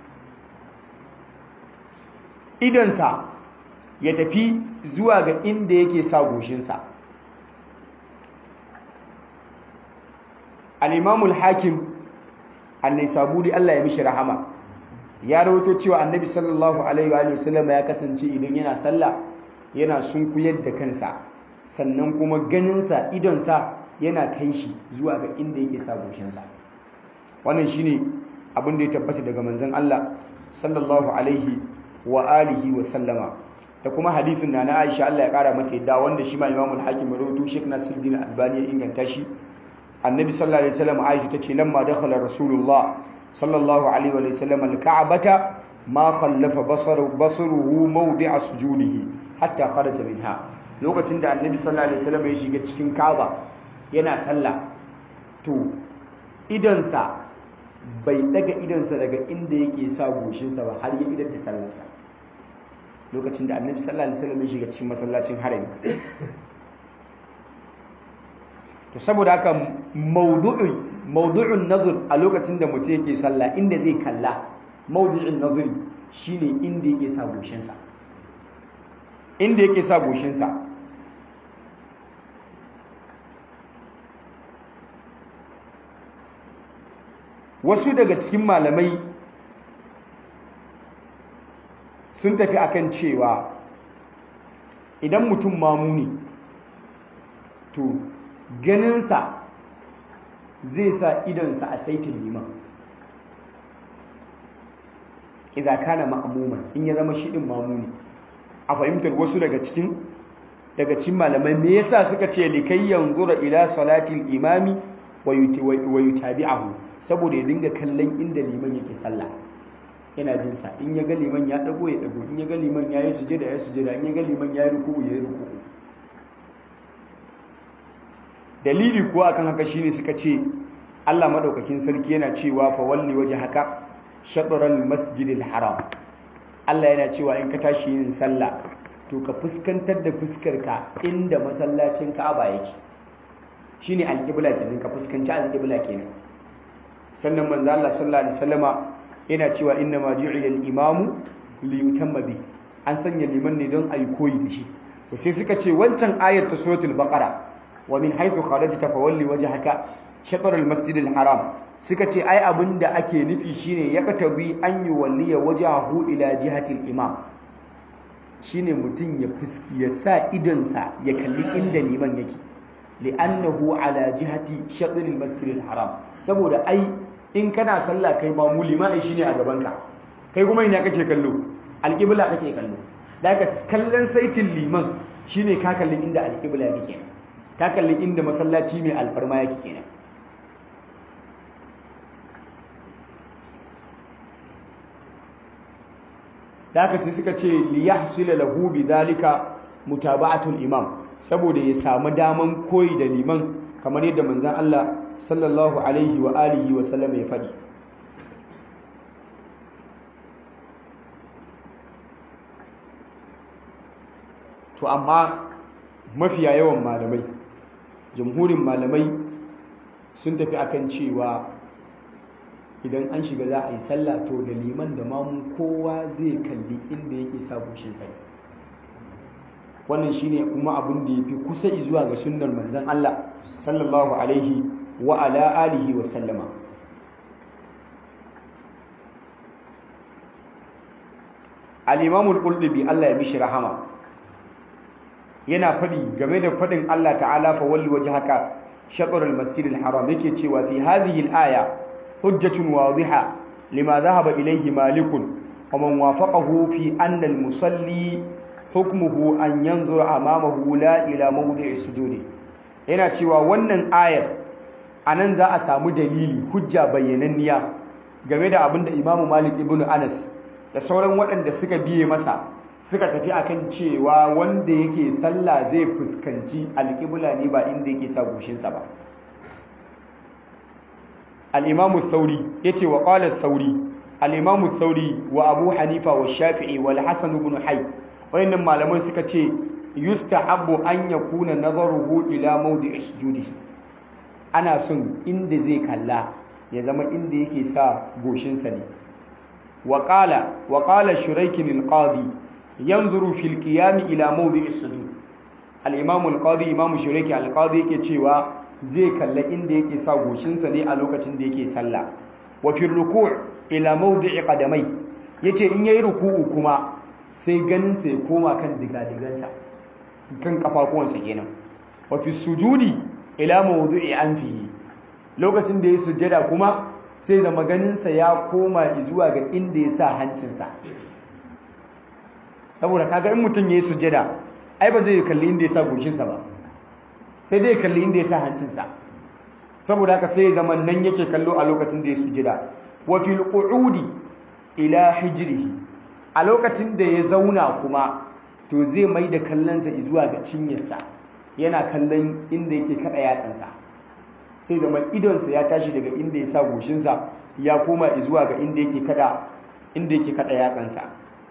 Idonsa ya tafi zuwa ga inda yake sa goshinsa. Al-Imam al-Hakim An-Naisaburi, Allah ya mishi rahama, ya rawaito cewa Annabi sallallahu alaihi wa sallam ya kasance idan yana sallah yana sunkuyar da kansa, sannan kuma ganinsa idonsa yana kai shi zuwa ga inda yake sa goshinsa. Wannan shine abin da ya tabbata daga manzon Allah sallallahu alaihi wa alihi wa sallama. Da kuma hadisin na na Aisha, Allah ya kara mata yadda, wanda shi ma Imam al-Hakim rawaito, Sheikh Nasiruddin Albani ya inganta shi. Annabi sallallahu alaihi wasallam, Aisha tace, lamma dakhala Rasulullah sallallahu alaihi wa sallam al-Ka'bata ma khallafa basaru basaruhu mawdi'a sujudihi hatta kharaja minha. Lokacin da Annabi sallallahu alaihi wasallam ya shiga cikin Ka'aba yana sallah, to idansa bai daga idansa daga inda yake sa goshinsa ba har ya idar da sallarsa. Lokacin da Annabi sallallahu alaihi wasallam ya shiga cikin masallacin harami. To saboda haka mawdu'un mawdu'un nazar a lokacin da mutum yake sallah, inda zai kalla, mawdu'un nazari shine inda yake sa goshinsa. Inda yake sa goshinsa. Wasu daga cikin malamai sun tafi akan cewa idan mutum mamuni, to ganinsa zai sa idonsa a saitin liman, idan kana ma'amuman, in ya zama shi din mamuni. A fahimtar wasu daga cikin daga cikin malamai, me yasa suka ce likai yanzura ila salatil imami wa yutabi'ahu, saboda ya dinga kallon inda liman yake sallah. yana bin sa in ya ga liman ya dago ya dago in ya ga liman ya yi sujada ya sujada in ya ga liman ya yi ruku'u ya yi ruku'u dalili kuwa akan haka shine suka ce Allah madaukakin sarki yana cewa fa walli wajhaka shatral masjidil haram Allah yana cewa in ka tashi yin sallah to ka fuskantar da fuskarka inda masallacin Ka'aba yake shine alqibla kenan ka fuskanci alqibla kenan sannan manzo Allah sallallahu alaihi wasallama yana cewa inna ma ju'ila al-imamu li yutamma bi an sanya liman ne don ayi koyi da shi to sai suka ce wancan ayar ta suratul baqara wa min haythu kharajta fawalli wajhaka shatr al-masjid al-haram suka ce ai abinda ake nufi shine ya katabi an yuwalliya wajhahu ila jihati al-imam shine mutun ya fuski ya sa idonsa ya kalli inda liman yake li'annahu ala jihati shatr al-masjid al-haram saboda ai in kana sallah kai ba mu limai shine a gaban ka kai kuma ina kake kallo alqibla kake kallo daga kallon saitin liman shine ka kalli inda alqibla yake ka kalli inda masallaci mai alfarma yake kenan daga sai suka ce li yahsila lahu bidhalika mutaba'atul imam saboda ya samu daman koyi da liman kamar yadda manzon Allah sallallahu alaihi wa alihi wa sallam ya faɗi to amma mafiya yawan malamai jamhurin malamai sun tafi akan cewa idan an shiga za a yi sallah to da liman da mamu kowa zai kalli inda yake sa goshin sai wannan shine kuma abin da yafi kusa zuwa ga sunnar manzon Allah sallallahu alaihi wa ala alihi wa sallama al-imam al-qurtubi Allah ya mishi rahama yana fadi game da fadin Allah ta'ala fa walli wajhaka shatr al-masjid al-haram yake cewa fi hadhihi al-aya hujjatun wadhiha lima dhahaba ilayhi malikun wa man wafaqahu fi anna al-musalli hukmuhu an yanzura amamahu la ila mawdi'i sujudi yana cewa wannan ayar anan za a samu dalili hujja bayyananniya game da abinda Imam Malik ibn Anas da sauran waɗanda suka biye masa suka tafi akan cewa wanda yake sallah zai fuskanci alƙibla ne ba inda yake sa goshinsa ba al-Imam ath-Thawri yace wa qala ath-Thawri al-Imam ath-Thawri wa Abu Hanifa wa Shafi'i wal Hasan ibn Hayy wayannan malaman suka ce yustahabbu an yakuna nazaruhu ila mawdi'i sujudihi ana son inda zai kalla ya zama inda yake sa goshinsa ne wa qala wa qala shurayk al-qadi yanzuru fil qiyam ila mawdi'i sujud al-imam al-qadi imam shurayk al-qadi yake cewa zai kalla inda yake sa goshinsa ne a lokacin da yake sallah wa fil ruku' ila mawdi'i qadamai yace in yayi ruku'u kuma sai ganin sa ya koma kan digadigansa kan kafafuwansa kenan wa fi sujudi ila mawdu'i anfihi lokacin da ya sujjada kuma sai zama ganin sa ya koma zuwa ga inda ya sa hancinsa saboda kaga in mutum yayi sujjada ai ba zai kalli inda ya sa goshinsa ba sai dai kalli inda ya sa hancinsa saboda haka sai zama nan yake kallo a lokacin da ya sujjada wa fil qu'udi ila hijrihi a lokacin da ya zauna kuma to zai mai da kallonsa zuwa ga cinyarsa yana kallon inda yake kada yatsansa sai da mai idonsa ya tashi daga inda ya sa goshinsa ya koma zuwa ga inda yake kada inda yake kada yatsansa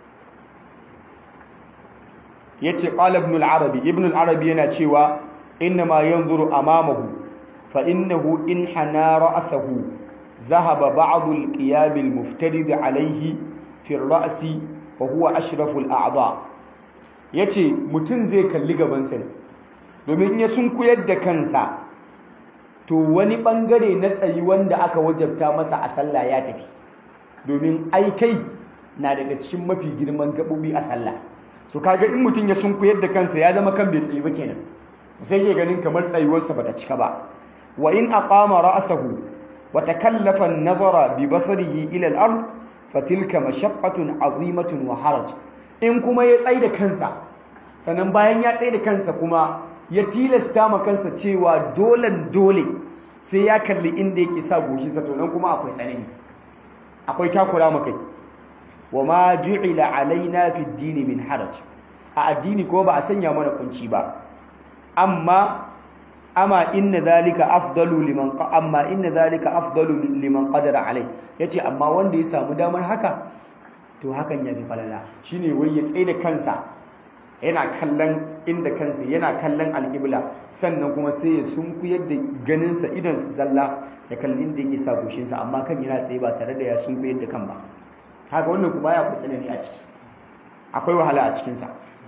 yace qala ibn al-arabi ibn al-arabi yana cewa inna ma yanzuru amamahu fa innahu in hana ra'sahu dhahaba ba'd al-qiyam al-muftarid alayhi fi ar-ra'si wa huwa ashrafu al-a'dha yace mutun zai kalli gabansa ne domin ya sunkuyar da kansa to wani bangare na tsayi wanda aka wajabta masa a sallah ya tafi domin ai kai na daga cikin mafi girman gabobi a sallah so kaga in mutun ya sunkuyar da kansa ya zama kan bai tsayi ba kenan sai ke ganin kamar tsayuwarsa bata cika ba wa in aqama ra'sahu wa takallafa an-nazara bi basarihi ila al-ard fatilka mashaqqatun 'azimatun wa haraj in kuma ya tsayi da kansa sannan bayan ya tsayi da kansa kuma ya tilasta ma kansa cewa dolen dole sai ya kalli inda yake sa goshinsa to nan kuma akwai tsanani akwai takura makai wa ma ju'ila alaina fi dini min haraj a addini ko ba a sanya mana kunci ba amma amma inna zalika afdalu liman amma inna zalika afdalu liman qadara alai yace amma wanda ya samu damar haka to hakan ya fi falala shine wai ya tsaye da kansa yana kallon inda kansa yana kallon alƙibla sannan kuma sai ya sunkuyar da ganinsa idan zalla ya kalli inda yake sa goshinsa amma kan yana tsaye ba tare da ya sunkuyar da kan ba haka wannan kuma ya kutsa ne a ciki akwai wahala a cikinsa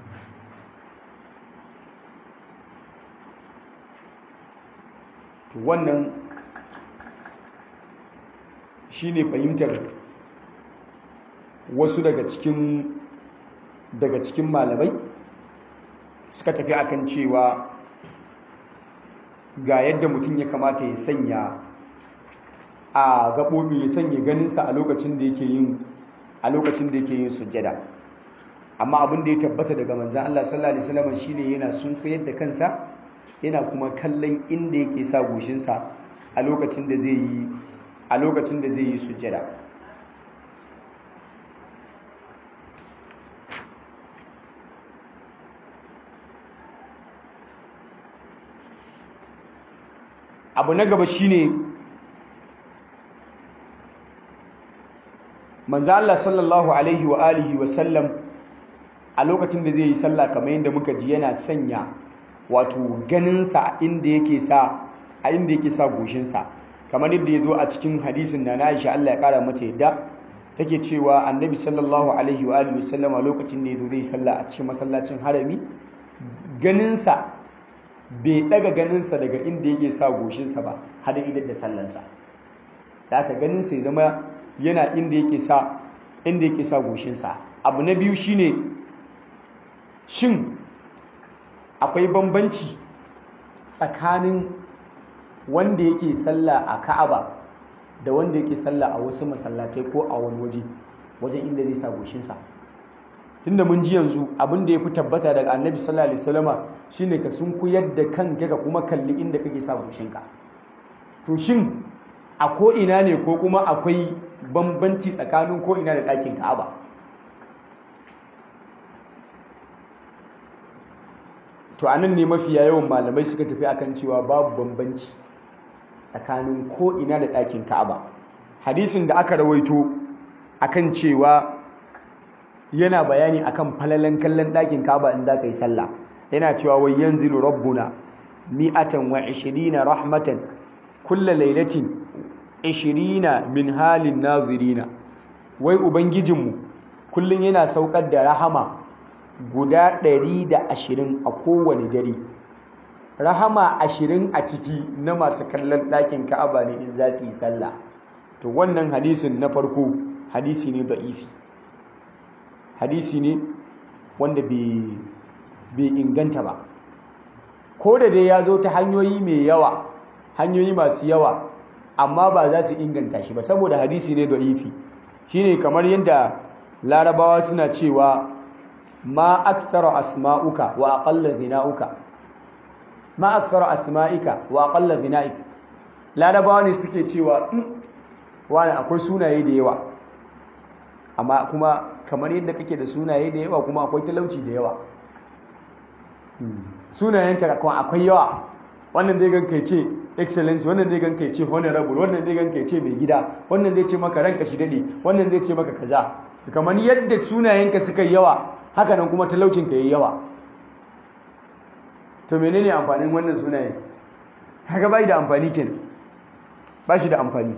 to wannan shine fahimtar wasu daga cikin daga cikin malamai suka tafi akan cewa ga yadda mutum ya kamata ya sanya a gaɓoɓi ya sanya ganinsa a lokacin da yake yin a lokacin da yake yin sujjada amma abin da ya tabbata daga manzon Allah sallallahu alaihi wasallam shine yana sunkuyar da kansa yana kuma kallon inda yake sa goshinsa a lokacin da zai yi a lokacin da zai yi sujjada abu na gaba shine manzo Allah sallallahu alaihi wa alihi wa sallam a lokacin da zai yi sallah kamar yadda muka ji yana sanya wato ganinsa inda yake sa a inda yake sa goshinsa kamar yadda ya zo a cikin hadisin na Aisha Allah ya kara mata yadda take cewa annabi sallallahu alaihi wa alihi wa sallam a lokacin da ya zo zai yi sallah a cikin masallacin harami ganinsa bai daga ganinsa daga inda yake sa goshinsa ba har idan da sallansa da aka ganinsa ya zama yana inda yake sa inda yake sa goshinsa abu na biyu shine shin akwai bambanci tsakanin wanda yake sallah a Ka'aba da wanda yake sallah a wasu masallatai ko a wani waje wajen inda zai sa goshinsa tunda mun ji yanzu abin da ya fi tabbata daga annabi sallallahu alaihi wasallama shine ka sunkuyar da kanka ka kuma kalli inda kake sa goshinka to shin a ko ina ne ko kuma akwai bambanci tsakanin ko ina da ɗakin Ka'aba to anan ne mafiya yawan malamai suka tafi akan cewa babu bambanci tsakanin ko ina da ɗakin Ka'aba hadisin da aka rawaito akan cewa yana bayani akan falalan kallon ɗakin Ka'aba in za ka yi sallah yana cewa wai yanzilu rabbuna mi'atan wa ishirina rahmatan kulla lailatin ishirina min halin nazirina wai ubangijinmu kullum yana saukar da rahama guda ɗari da ashirin a kowane dare rahama ashirin a ciki na masu kallon ɗakin Ka'aba ne in za su yi sallah to wannan hadisin na farko hadisi ne da'ifi hadisi ne wanda bai inganta ba ko da dai ya zo ta hanyoyi mai yawa hanyoyi masu yawa amma ba za su inganta shi ba saboda hadisi ne da'ifi shine kamar yadda larabawa suna cewa ma akthara asma'uka wa aqalla ghina'uka ma akthara asma'ika wa aqalla ghina'ik larabawa ne suke cewa wani akwai sunaye da yawa amma kuma kamar yadda kake da sunaye da yawa kuma akwai talauci da yawa sunayenka kuma akwai yawa wannan zai ganka ya ce excellence wannan zai ganka ya ce honorable wannan zai ganka ya ce mai gida wannan zai ce maka ranka shi dade wannan zai ce maka kaza kamar yadda sunayenka suka yawa haka nan kuma talaucinka yayi yawa to menene amfanin wannan sunaye haka bai da amfani kenan ba shi da amfani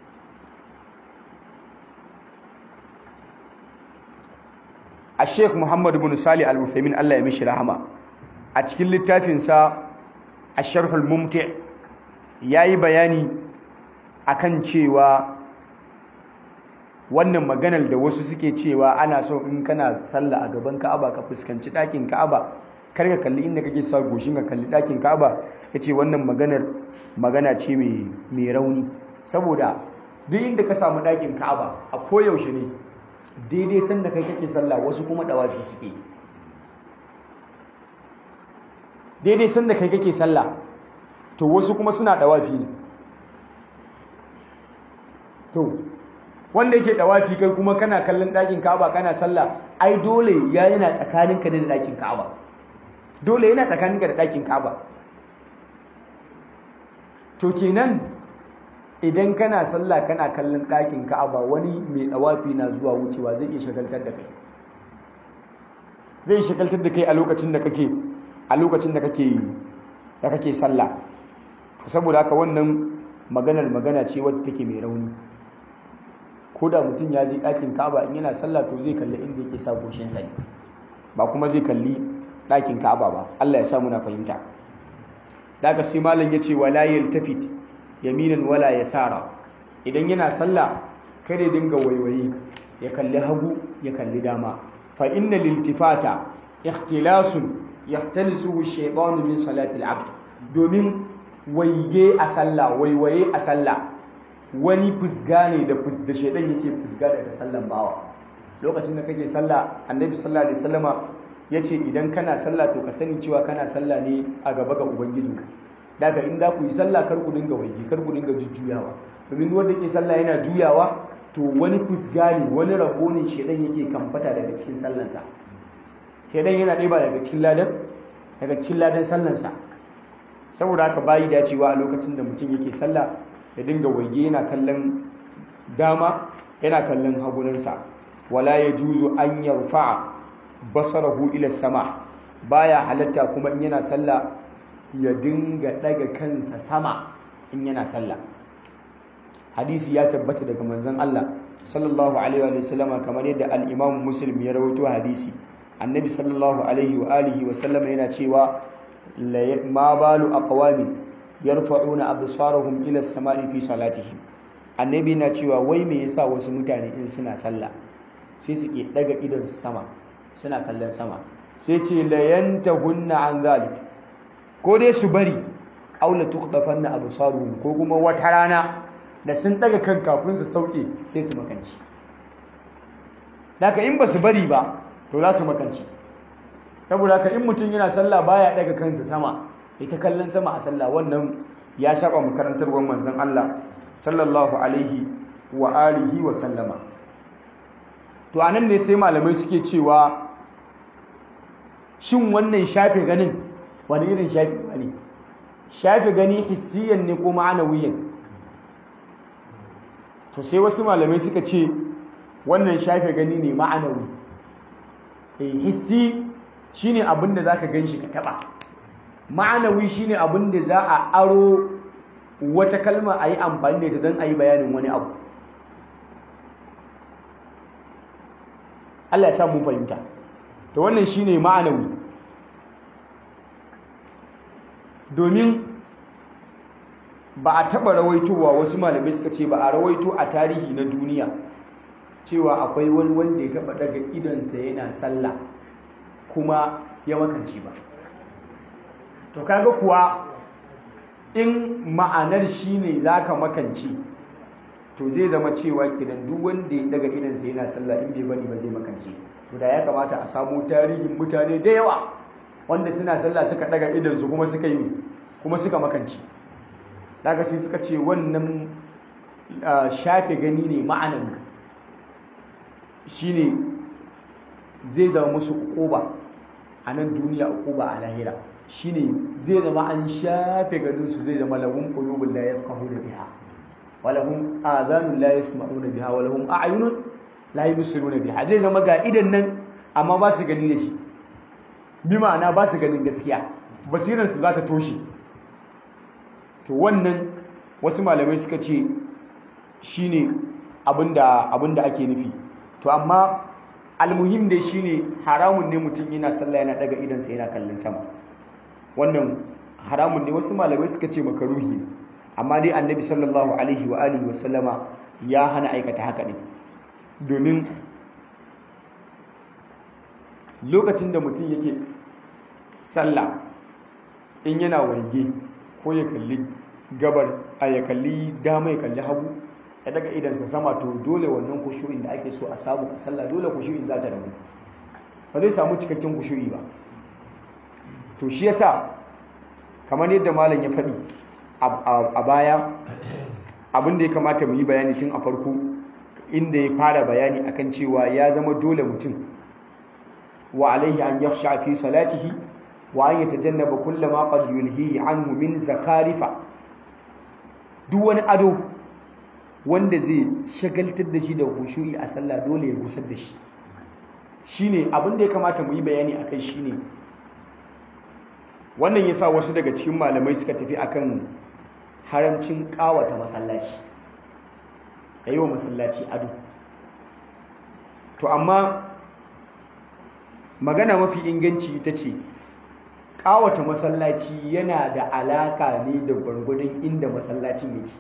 a sheikh muhammad bin salih al-uthaymin Allah ya mishi rahama a cikin littafinsa asharhul mumti yayi bayani akan cewa wannan maganar da wasu suke cewa ana so in kana sallah a gaban Ka'aba ka fuskanci ɗakin Ka'aba kar ka kalli inda kake sa goshin ka kalli ɗakin Ka'aba yace wannan maganar magana ce mai mai rauni saboda duk inda ka samu ɗakin Ka'aba a koyaushe ne daidai sanda kai kake sallah wasu kuma dawafi suke daidai sanda kai kake sallah to wasu kuma suna dawafi ne to wanda yake dawafi kai kuma kana kallon ɗakin Ka'aba kana sallah ai dole ya yana tsakaninka ne da ɗakin Ka'aba dole yana tsakaninka da ɗakin Ka'aba to kenan idan kana sallah kana kallon ɗakin Ka'aba wani mai dawafi na zuwa wucewa zai iya shagaltar da kai zai shagaltar da kai a lokacin da kake a lokacin da kake da kake sallah saboda haka wannan maganar magana ce wacce take mai rauni ko da mutum ya je ɗakin Ka'aba in yana sallah to zai kalli inda yake sa goshin sa ne ba kuma zai kalli ɗakin Ka'aba ba Allah ya sa muna fahimta daga sai malam yace wala yaltafit yaminan wala yasara idan yana sallah kada dinga waiwaye ya kalli hagu ya kalli dama fa inna liltifata ikhtilasun yahtalisuhu ash-shaytanu min salati al-'abd domin waige a sallah waiwaye a sallah wani fusga ne da da shedan yake fusga daga sallan bawa lokacin da kake sallah annabi sallallahu alaihi wasallama yace idan kana sallah to ka sani cewa kana sallah ne a gaba ga ubangijinka daga in da ku yi sallah kar ku dinga waige kar ku dinga jujjuyawa domin wanda yake sallah yana juyawa to wani fusga ne wani rabo ne shedan yake kamfata daga cikin sallansa shedan yana ɗeba daga cikin ladan daga cikin ladan sallansa saboda haka bayi dacewa a lokacin da mutum yake sallah ya dinga waige yana kallon dama yana kallon hagunansa wala yajuzu an yarfa'a basarahu ila sama baya halatta kuma in yana sallah ya dinga daga kansa sama in yana sallah hadisi ya tabbata daga manzon Allah sallallahu alaihi wa sallama kamar yadda al-Imam Muslim ya rawaito hadisi annabi sallallahu alaihi wa alihi wa sallama yana cewa ma balu aqwamin yarfa'una absarahum ila as-sama'i fi salatihim annabi na cewa wai me yasa wasu mutane in suna sallah sai su ke daga idon su sama suna kallon sama sai ce la yantahunna an zalik ko dai su bari aw la tukhdafanna absaruhum ko kuma wata rana da sun daga kan kafin su sauke sai su makanci daga in ba su bari ba to za su makanci saboda haka in mutum yana sallah baya daga kansa sama ita kallon sama a sallah wannan ya saba makarantarwar manzon Allah sallallahu alaihi wa alihi wa sallama to anan ne sai malamai suke cewa shin wannan shafe ganin wani irin shafe gani shafe gani hissiyan ne ko ma'anawiyan to sai wasu malamai suka ce wannan shafe gani ne ma'anawi eh hissi shine abin da zaka ganshi ka taba ma'anawi shine abin da za a aro wata kalma ayi amfani da ita don ayi bayanin wani abu Allah ya sa mun fahimta to wannan shine ma'anawi domin ba a taba rawaitowa wasu malamai suka ce ba a rawaito a tarihi na duniya cewa akwai wani wanda ya taba daga idonsa yana sallah kuma ya makance ba to kaga kuwa in ma'anar shine zaka makance to zai zama cewa kenan duk wanda ya daga idonsa yana sallah in bai bari ba zai makance to da ya kamata a samu tarihin mutane da yawa wanda suna sallah suka daga idonsu kuma suka yi kuma suka makance daga sai suka ce wannan shafe gani ne ma'anar shine zai zama musu uquba a nan duniya uquba a lahira shine zai zama an shafe ganin su zai zama lahum qulubun la yafqahuna biha wa lahum adhanun la yasma'una biha wa lahum a'yunun la yubsiruna biha zai zama ga idan nan amma ba su gani da shi bi ma'ana ba su ganin gaskiya basirar su za ta toshe to wannan wasu malamai suka ce shine abinda abinda ake nufi to amma almuhim dai shine haramun ne mutum yana sallah yana daga idansa yana kallon sama wannan haramun ne wasu malamai suka ce makaruhi amma dai annabi sallallahu alaihi wa alihi wa sallama ya hana aikata haka ne domin lokacin da mutum yake sallah in yana waige ko ya kalli gabar a ya kalli dama ya kalli hagu ya daga idansa sama to dole wannan kushu'in da ake so a samu a sallah dole kushu'in za ta rabu ba zai samu cikakken kushu'i ba to shi yasa kamar yadda malam ya faɗi a baya abin da ya kamata mu yi bayani tun a farko inda ya fara bayani akan cewa ya zama dole mutum wa alaihi an yakhsha fi salatihi wa an yatajannaba kull ma qad yulhihi anhu min zakharifa. Duk wani ado wanda zai shagaltar da shi da khushu'i a sallah dole ya gusar da shi. Shine abin da ya kamata mu yi bayani akai shine wannan yasa wasu daga cikin malamai suka tafi akan haramcin kawata masallaci, a yi wa masallaci ado. To amma magana mafi inganci ita ce kawata masallaci yana da alaka ne da gwargwadon inda masallacin yake.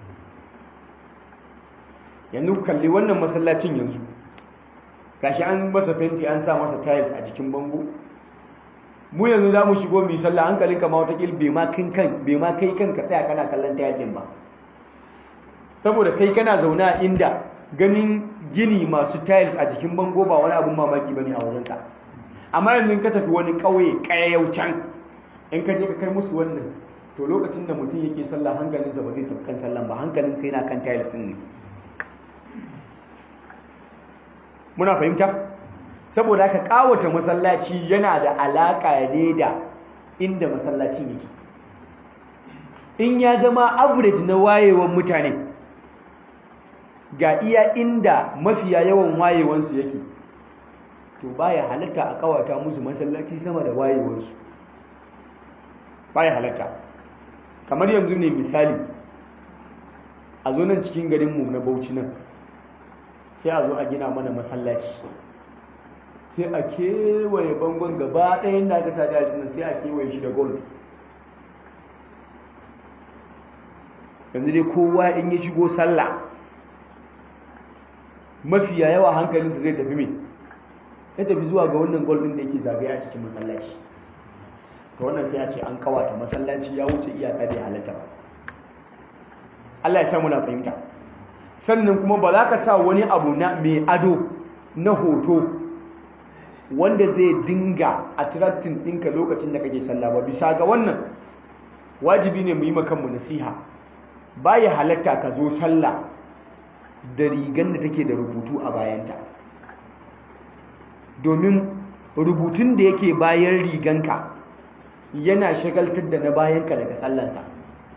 Yanzu kalli wannan masallacin yanzu gashi an masa fenti, an sa masa tiles a jikin bango. Mu yanzu za mu shigo mai sallah hankalin kama watakil bai ma kai kanka tsaya kana kallon tile din ba, saboda kai kana zaune a inda ganin gini masu tiles a jikin bango ba wani abun mamaki bane a wajenka. Amma yanzu ka tafi wani ƙauye ƙayayyau can, in ka je ka kai musu wannan, to lokacin da mutum yake sallah hankalinsa ba zai tafi kan sallan ba, hankalinsa yana kan tiles din ne. Muna fahimta? Saboda haka ƙawata masallaci yana da alaƙa ne da inda masallacin yake. In ya zama average na wayewan mutane ga iya inda mafiya yawan wayewansu yake, to baya halatta a ƙawata musu masallaci sama da wayewansu, baya halatta. Kamar yanzu ne misali a zo nan cikin garinmu na Bauchi nan, sai a zo a gina mana masallaci, sai a kewaye bangon gaba ɗayan da aka sa da nan, sai a kewaye shi da gold. Yanzu dai kowa in ya shigo sallah mafiya yawa hankalinsa zai tafi mai, ya tafi zuwa ga wannan gold ɗin da yake zagaye a cikin masallaci. To wannan sai a ce an kawata masallaci, ya wuce iyaka bai halatta ba. Allah ya sa muna fahimta. Sannan kuma ba za ka sa wani abu na mai ado na hoto wanda zai dinga attracting ɗinka lokacin da kake sallah ba. Bisa ga wannan wajibi ne mu yi makanmu nasiha. Baya halatta ka zo sallah da rigan da take da rubutu a bayanta, domin rubutun da yake bayan riganka yana shagaltar da na bayanka daga sallansa.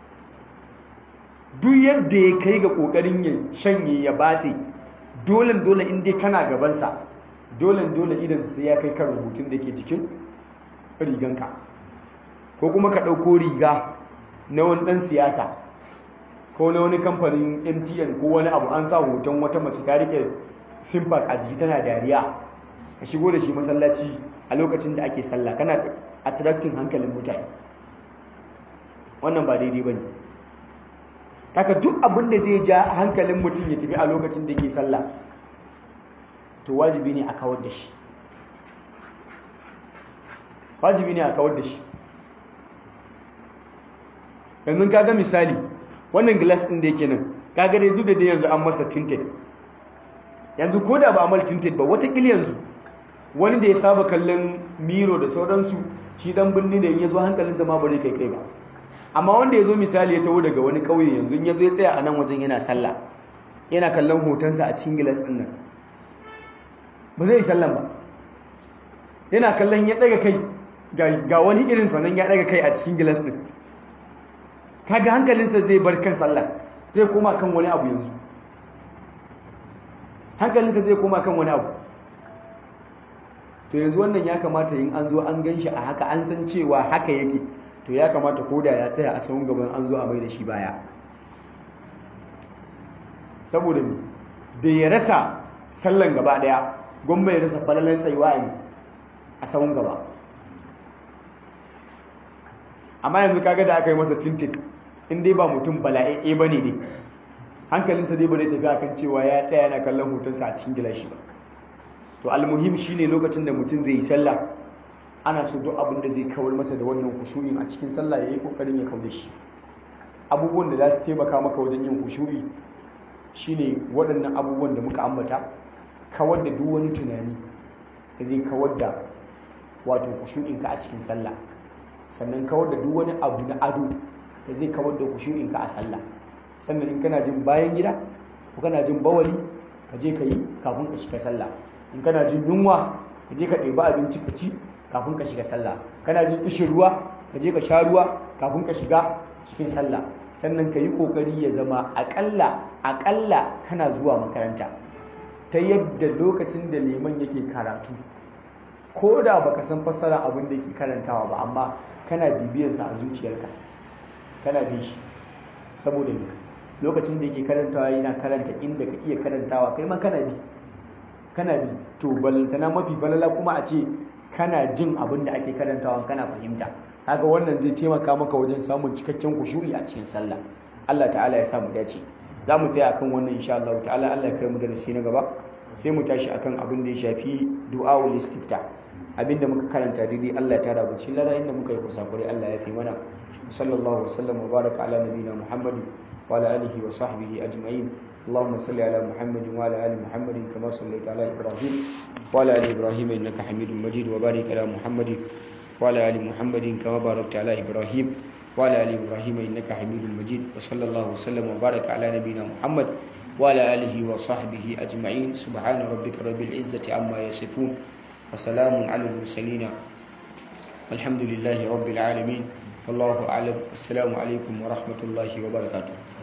Duk yadda ya kai ga ƙoƙarin ya shanye ya batse, dole dole in dai kana gabansa, dole dole idansa sai ya kai kan rubutun da ke jikin riganka. Ko kuma ka ɗauko riga na wani ɗan siyasa ko na wani kamfanin M T N ko wani abu, an sa hoton wata mace ta rike simpak a jiki tana dariya, ka shigo da shi masallaci a lokacin da ake sallah, kana attracting hankalin mutane. Wannan ba daidai ba ne. Haka duk abin da zai ja hankalin mutum ya tafi a lokacin da yake sallah, to wajibi ne a kawar da shi. Wajibi ne a kawar da shi. Yanzu kaga misali wannan glass ɗin da yake nan, kaga dai duk da dai yanzu an masa tinted. Yanzu ko da ba a mal tinted ba, watakila yanzu wani da ya saba kallon miro da sauransu, shi dan birni da ya zo hankalinsa ma ba zai kai kai ba. Amma wanda ya zo misali ya taho daga wani ƙauye, yanzu ya zo ya tsaya a nan wajen yana sallah, yana kallon hotonsa a cikin gilas ɗin nan, ba zai yi sallan ba. Yana kallon ya ɗaga kai ga wani irin sanan ya ɗaga kai a cikin gilas ɗin, kaga hankalinsa zai bar kan sallah, zai koma kan wani abu. Yanzu hankalinsa zai koma kan wani abu. To yanzu wannan ya kamata yin an zo an gan shi a haka, an san cewa haka yake, to ya kamata koda ya tsaya a sahun gaban an zo a mai da shi baya. Saboda da ya rasa sallan gaba daya, gwamma ya rasa falalan tsayuwa a sahun gaba. Amma yanzu kaga da aka yi masa tintin, in dai ba mutum bala'e ba ne ne, hankalinsa dai ba zai tafi akan cewa ya tsaya yana kallon hotonsa a cikin gilashi ba. To almuhim shine lokacin da mutum zai yi sallah, ana so duk abin da zai kawar masa da wannan khushu'in a cikin sallah yayi kokarin ya kauda shi. Abubuwan da za su taimaka maka wajen yin khushu'i shine waɗannan abubuwan da muka ambata, kawar da duk wani tunani da zai kawar da wato khushu'in ka a cikin sallah, sannan kawar da duk wani abu na ado da zai kawar da khushu'in ka a sallah. Sannan in kana jin bayan gida ko kana jin bawali ka je ka yi kafin ka shiga sallah. In kana jin yunwa ka je ka ɗebi abinci ka ci kafin ka shiga sallah. Kana jin kishin ruwa ka je ka sha ruwa kafin ka shiga cikin sallah. Sannan ka yi ƙoƙari ya zama aƙalla aƙalla kana zuwa makaranta, ta yadda lokacin da liman yake karatu ko da baka san fassara abin da yake karantawa ba, amma kana bibiyarsa a zuciyarka, kana bin shi. Saboda lokacin da yake karantawa yana karanta inda ka iya karantawa, kai ma kana bi kana bi to ballantana mafi falala kuma a ce kana jin abin da ake karantawa kana fahimta. Kaga wannan zai taimaka maka wajen samun cikakken khushu'i a cikin sallah. Allah ta'ala ya sa mu dace. Za mu tsaya akan wannan insha Allah ta'ala. Allah ya kai mu darasi na gaba sai mu tashi akan abin da ya shafi du'aul istifta. Abinda muka karanta daidai Allah ya tara mu cikin lada, inda muka yi kusakure Allah ya fi mana. Sallallahu alaihi wasallam wa baraka ala nabiyina Muhammadin wa ala alihi wa sahbihi ajma'in. اللهم صل على محمد وعلى ال محمد كما صليت على ابراهيم وعلى ال ابراهيم انك حميد مجيد، وبارك على محمد وعلى ال محمد كما باركت على ابراهيم وعلى ال ابراهيم انك حميد مجيد. وصلى الله وسلم وبارك على نبينا محمد وعلى اله وصحبه اجمعين. سبحان ربك رب العزه عما يصفون وسلام على المرسلين والحمد لله رب العالمين. والله اعلم. السلام عليكم ورحمه الله وبركاته.